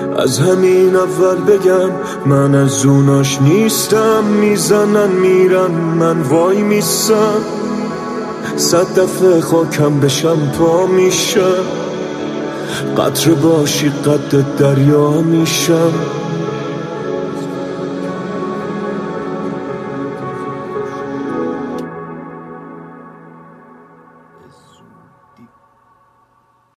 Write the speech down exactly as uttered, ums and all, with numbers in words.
از همین اول بگم من از اوناش نیستم. میزنن میرن من وای میسم، صد دفعه خاکم بشم پا میشم، قطره باشی قد دریا میشم.